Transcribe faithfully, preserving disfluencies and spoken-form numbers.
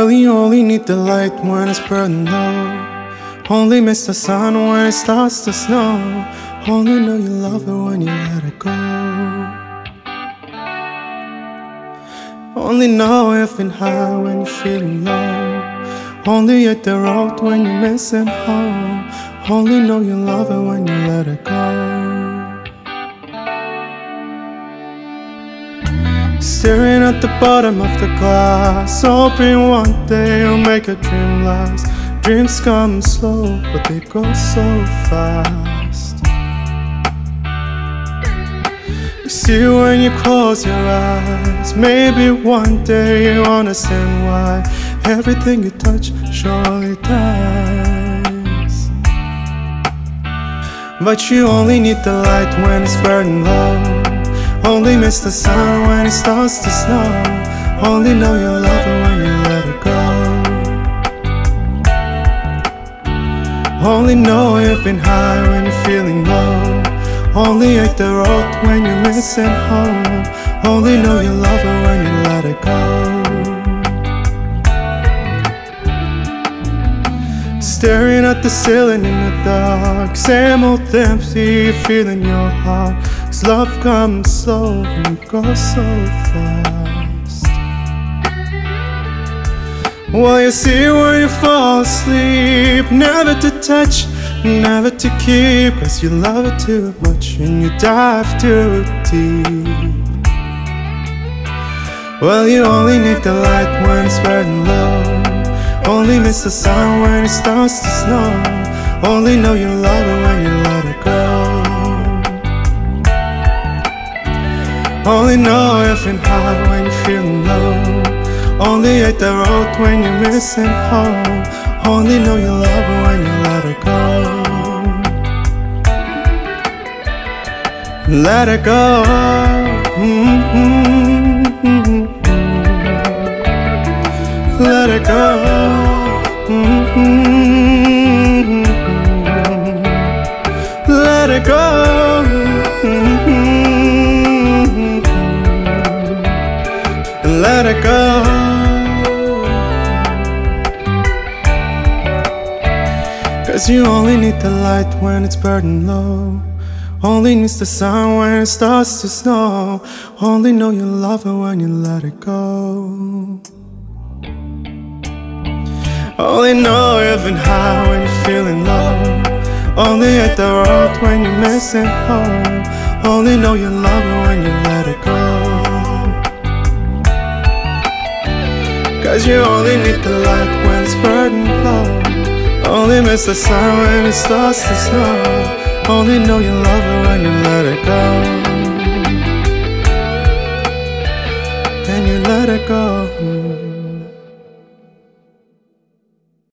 Well, you only need the light when it's burning low. Only miss the sun when it starts to snow. Only know you love her when you let it go. Only know you've been high when you're feeling low. Only hit the road when you're missing home. Only know you love her when you let her go. Staring at the bottom of the glass, hoping one day you'll make a dream last. Dreams come slow, but they go so fast. You see when you close your eyes. Maybe one day you'll understand why everything you touch surely dies. But you only need the light when it's burning low. Only miss the sun when it starts to snow. Only know you love her when you let her go. Only know you've been high when you're feeling low. Only hate the road when you're missing home. Only know you love her when you let her go. Staring at the ceiling in the dark, same old empty feeling in your heart. 'Cause love comes slow and it goes so fast. Well, you see when you fall asleep, never to touch, never to keep. 'Cause you love it too much and you dive too deep. Well, you only need the light when it's burning low. Only miss the sun when it starts to snow. Only know you love her when you let her go. Only know you've been high when you're feeling low. Only hate the road when you're missing home. Only know you love her when you let her go. Let her go. Mm-hmm. Let her go. Mm-hmm. Let her go. Mm-hmm. Let her go. Cause you only need the light when it's burning low. Only miss the sun when it starts to snow. Only know you love her when you let her go. Only know you've been high when you're feeling low. Only hit the road when you're missing home. Only know you love her when you let her go. Cause you only need the light when it's burning low. Only miss the sun when it starts to snow. Only know you love her when you let her go.